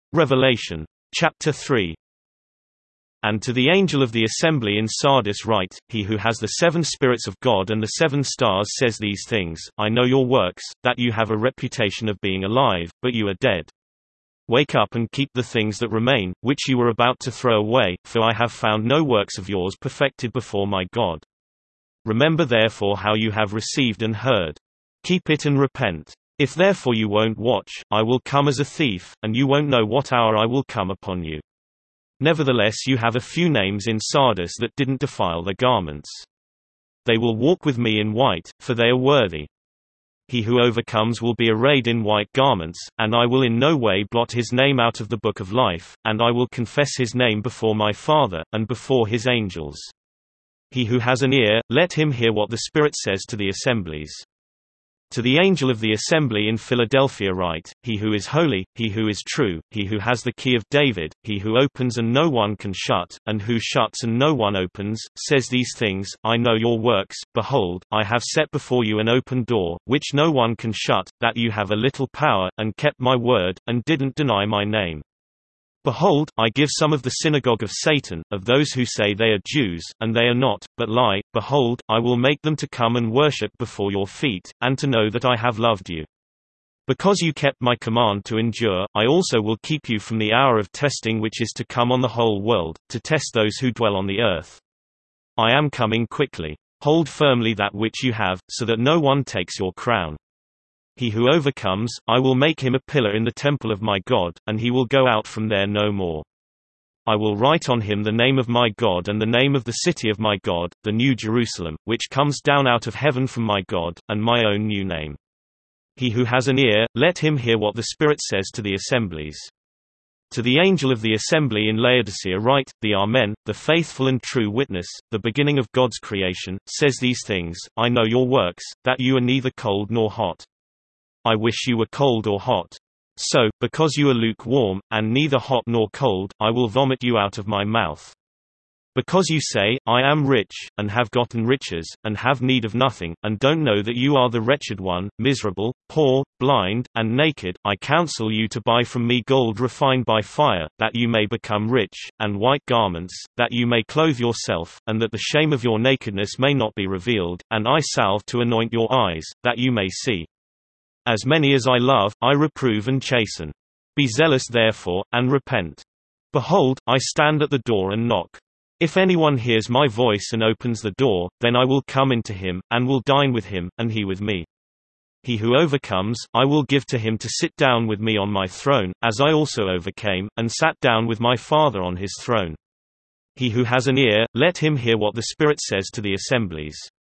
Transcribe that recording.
Revelation. Chapter 3. And to the angel of the assembly in Sardis write, he who has the 7 spirits of God and the 7 stars says these things, I know your works, that you have a reputation of being alive, but you are dead. Wake up and keep the things that remain, which you were about to throw away, for I have found no works of yours perfected before my God. Remember therefore how you have received and heard. Keep it and repent. If therefore you won't watch, I will come as a thief, and you won't know what hour I will come upon you. Nevertheless you have a few names in Sardis that didn't defile their garments. They will walk with me in white, for they are worthy. He who overcomes will be arrayed in white garments, and I will in no way blot his name out of the book of life, and I will confess his name before my Father, and before his angels. He who has an ear, let him hear what the Spirit says to the assemblies. To the angel of the assembly in Philadelphia write, he who is holy, he who is true, he who has the key of David, he who opens and no one can shut, and who shuts and no one opens, says these things, I know your works, behold, I have set before you an open door, which no one can shut, that you have a little power, and kept my word, and didn't deny my name. Behold, I give some of the synagogue of Satan, of those who say they are Jews, and they are not, but lie. Behold, I will make them to come and worship before your feet, and to know that I have loved you. Because you kept my command to endure, I also will keep you from the hour of testing which is to come on the whole world, to test those who dwell on the earth. I am coming quickly. Hold firmly that which you have, so that no one takes your crown. He who overcomes, I will make him a pillar in the temple of my God, and he will go out from there no more. I will write on him the name of my God and the name of the city of my God, the New Jerusalem, which comes down out of heaven from my God, and my own new name. He who has an ear, let him hear what the Spirit says to the assemblies. To the angel of the assembly in Laodicea write, the Amen, the faithful and true witness, the beginning of God's creation, says these things, I know your works, that you are neither cold nor hot. I wish you were cold or hot. So, because you are lukewarm, and neither hot nor cold, I will vomit you out of my mouth. Because you say, I am rich, and have gotten riches, and have need of nothing, and don't know that you are the wretched one, miserable, poor, blind, and naked, I counsel you to buy from me gold refined by fire, that you may become rich, and white garments, that you may clothe yourself, and that the shame of your nakedness may not be revealed, and eye salve to anoint your eyes, that you may see. As many as I love, I reprove and chasten. Be zealous therefore, and repent. Behold, I stand at the door and knock. If anyone hears my voice and opens the door, then I will come into him, and will dine with him, and he with me. He who overcomes, I will give to him to sit down with me on my throne, as I also overcame, and sat down with my Father on his throne. He who has an ear, let him hear what the Spirit says to the assemblies.